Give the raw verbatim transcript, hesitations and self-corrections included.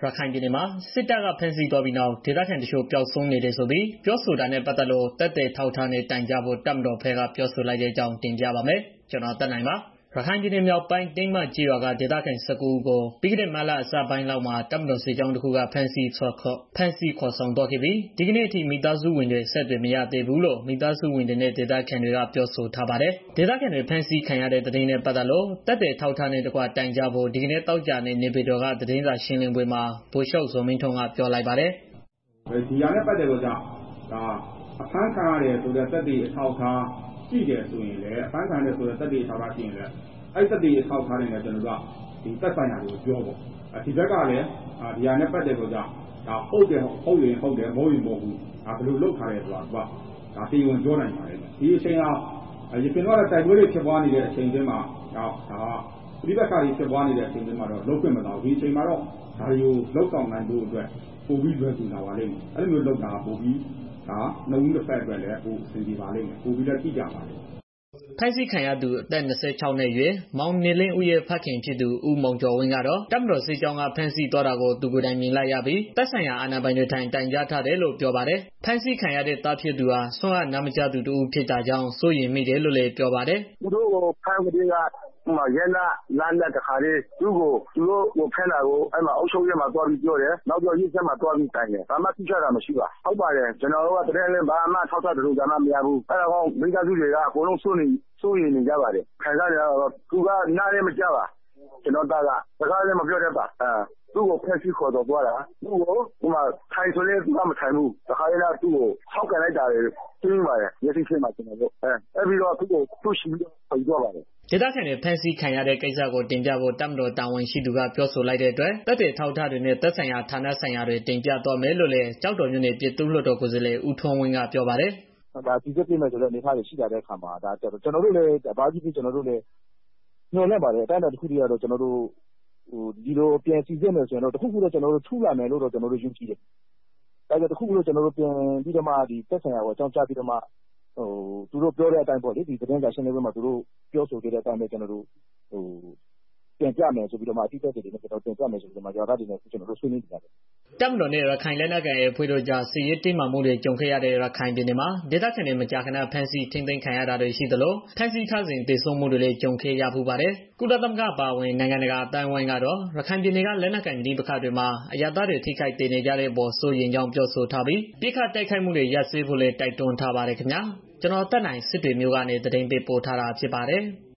ရခိုင်ပြည်နယ်မှာစစ်တပ်ကဖမ်းဆီးသွားပြီးနောက်ဒေသခံတချို့ပျောက်ဆုံးနေတယ်ဆိုပြီးပြောဆိုတာနဲ့ပတ်သက်လို့သက်သေထောက်ထားနဲ့တိုင်ကြားဖို့တပ်မတော်ဘက်ကပြောဆိုလိုက်တဲ့အကြောင်းတင်ပြပါမယ်။ ကျွန်တော်သက်နိုင်ပါရခိုင်ပြည်နယ်မြောက်ပိုင်းတင်းမကျေးရွာကဒေသခံ ၁၉ ဦးကိုပြီးခဲ့တဲ့မတ်လအစပိုင်းလောက်မှာတပ်မတော်စစ်ကြောင်းတစ်ခုကဖမ်းဆီးခေါ်ဖမ်းဆီးခေါ်ဆောင်သွားခဲ့ပြီးဒီကနေ့အထိမိသားစုဝင်တွေဆက်သွယ်မရသေးဘူးလို့မိသားစုဝင်တွေနဲ့ဒေသခံတွေကပြောဆိုထားပါတယ်။ ဒေသခံတွေဖမ်းဆီးခံရတဲ့သတင်းနဲ့ပတ်သက်လို့သက်သေထောက်ထားနဲ့တကွတိုင်ကြားဖို့ဒီကနေ့သောကြာနေ့နေပြည်တော်ကသတင်းစာရှင်းလင်းပွဲမှာဗိုလ်ချုပ်ဇော်မင်းထွန်းကပြောလိုက်ပါတယ်။ "ဒီဟာနဲ့ပတ်သက်လို့ကြောင့်ဒါအဖမ်းခံရတယ်ဆိုတဲ့သက်သေအထောက်အထားရှိတယ်ဆိုရင်လည်းအဖမ်းခံရတယ်ဆိုတဲ့သက်သေအထောက်အထားရှိရင်လည်းအဲ့သက်သေအထောက်အထားတွေနဲ့ကျွန်တော်တို့ကဒီသက်ဆိုင်ရာတွေကိုပြောပေါ့ဒီဘက်ကလည်းဒီဟာနဲ့ပတ်သက်လို့ကြောင့်ဒါဟုတ်တယ်ဟုတ်ရင်ဟုတ်တယ်မဟုတ်ရင်မဟုတ်ဘူးဒါဘယ်လိုလုပ်ထားတယ်ဆိုတာကဒါတရားဝင်ပြောနိုင်ပါတယ်ဒီအချိန်ဟာရခိုင်ကတော့တိုက်ပွဲတွေဖြစ်ပွားနေတဲ့အချိန်ချင်းမှာဒါဒါပြိပက္ခတွေဖြစ်ပွားနေတဲ့အချိန်ချင်းမှာတော့လုံးဝမတော့ဒီအချိန်မှာတော့ဒါတွေကိုလောက်ဆောင်နိုင်ဖို့အတွက်ပို့ပြီးလွယ်ကူလာပါလိမ့်မယ်အဲ့လိုမျိုးလောက်တာပို့ပြီးဒါနှုတ်တစ်ဖက်အတွက်လည်းပို့အဆင်ပြေပါလိမ့်မယ်ပို့ပြီးလည်းကြည့်ကြပါလိမ့်မယ်ဖမ်းဆီးခံရသူအသက် ၂၆ နှစ်အရွယ်မောင်နေလင်းဦးရဲ့ဖခင်ဖြစ်သူဦးမောင်ကျော်ဝင်းကတော့တပ်မတော်စစ်ကြောင်းကဖမ်းဆီးသွားတာကိုသူကိုယ်တိုင်မြင်လိုက်ရပြီးသက်ဆိုင်ရာအာဏာပိုင်တွေထံတိုင်ကြားထားတယ်လို့ပြောပါတယ်။ဖမ်းဆီးခံရတဲ့သားဖြစ်သူဟာဆွမ်းအပ်နားမကျသူတစ်ဦးဖြစ်တာကြောင့်စိုးရိမ်မိတယ်လို့လည်းပြောပါတယ်။သူတို့ကိုဖမ်းကလေးကရဲနာလမ်းနဲ့တခါလေးသူ့ကိုသူတို့ကိုဖမ်းတာကိုအဲ့မှာအုပ်ချုပ်ရေးမှာသွားပြီးပြောတယ်နောက်တော့ရေးချက်မှာသွားပြီးတိုင်တယ်ဘာမှသိချတာမရှိပါဟုတ်ပါတယ်ကျွန်တော်တို့ကတရင်လည်းဘာမှထောက်ထားတယ်လို့ကျွန်တော်မရဘူးအဲ့ဒါကောင်မိသားစုတွေကအကုန်လုံးစိုးနေစိုးရိမ်နေကြပါတယ်ခံစားရတော့သူကနားလည်းမကြပါကျွန်တော်သားကစကားလည်းမပြောတတ်ပါအဲသူ့ကိုဖက်စီခေါ်တော့သွားတာသူ့ကိုဟိုမှာထိုင်ဆိုလဲသူကမထိုင်ဘူးတခါလေသူ့ကိုဆောက်ကန်လိုက်တာလေသိနေပါတယ်ရသိချင်းမှာကျွန်တော်တို့အဲအဲ့ပြီးတော့သူ့ကိုသူ့ရှိပြီးတော့ပြန်သွားပါတယ်ဒေသခံတွေဖမ်းဆီးခံရတဲ့ကိစ္စကိုတင်ပြဖို့တပ်မတော်တာဝန်ရှိသူကပြောဆိုလိုက်တဲ့အတွက်တပ်တွေထောက်ထားတွေနဲ့သက်ဆိုင်ရာဌာနဆိုင်ရာတွေတင်ပြသွားမယ်လို့လည်းကြောက်တော်မြို့နယ်ပြည်သူ့လွှတ်တော်ကိုယ်စားလှယ်ဦးထွန်းဝင်းကပြောပါတယ်။ဒါဒီစက်ပြင်မဲ့ဆိုတဲ့အနေအထားတွေရှိလာတဲ့အခါမှာဒါကျွန်တော်တို့လည်းဘာကြီးဖြစ်ကျွန်တော်တို့လည်းညှော်လင့်ပါတယ်အတိုင်းအတာတစ်ခုတည်းကတော့ကျွန်တော်တို့ဟိုဒီလိုပြန်စီစစ်မယ်ဆိုရင်တော့တစ်ခုခုတော့ကျွန်တော်တို့ထူလာမယ်လို့တော့ကျွန်တော်တို့ယုံကြည်တယ်။ဒါကြောင့်တစ်ခုခုတော့ကျွန်တော်တို့ပြန်ပြီးတော့မှဒီသက်ဆိုင်ရာကိုအကြောင်းကြားပြီးတော့မှဟိုသူတို့ပြောတဲ့အတိုင်းပေါ့လေဒီသတင်းစာရှင်းလင်းပွဲမှာသူတို့ပြောဆိုခဲ့တဲ့အတိုင်းပဲကျွန်တော်တို့ဟိုပြန်ပြမယ်ဆိုပြီးတော့မှအတိအကျတွေနဲ့ကျွန်တော်တင်ပြမယ်ဆိုပြီးတော့မှရွာသားတွေနဲ့ကျွန်တော်တို့ဆွေးနွေးနေကြတယ်တပ်မတော်နဲ့ရခိုင်လက်နက်ကိုင်အဖွဲ့တို့ကြားစစ်ရေးတင်းမာမှုတွေကြုံခဲ့ရတဲ့ရခိုင်ပြည်နယ်မှာဒေသခံတွေမကြာခဏဖမ်းဆီးထိန်းသိမ်းခံရတာတွေရှိသလိုဖမ်းဆီးထားစဉ်သေဆုံးမှုတွေလည်းကြုံခဲ့ရဖူးပါတယ်။ကုလသမဂ္ဂပါဝင်နိုင်ငံတကာအတိုင်းအဝိုင်းကတော့ရခိုင်ပြည်နယ်ကလက်နက်ကိုင်ပြည်ပခါတွေမှာအရသားတွေထိခိုက်ဒေနေကြတဲ့ပေါ်စိုးရင်ကြောင်းပြောဆိုထားပြီးပြစ်ခတ်တိုက်ခိုက်မှုတွေရပ်စဲဖို့လည်းတိုက်တွန်းထားပါတယ်ခင်ဗျာ။ကျွန်တော်တက်နိုင်စစ်တွေမျိုးကနေသတင်းပေးပို့ထားတာဖြစ်ပါတယ်။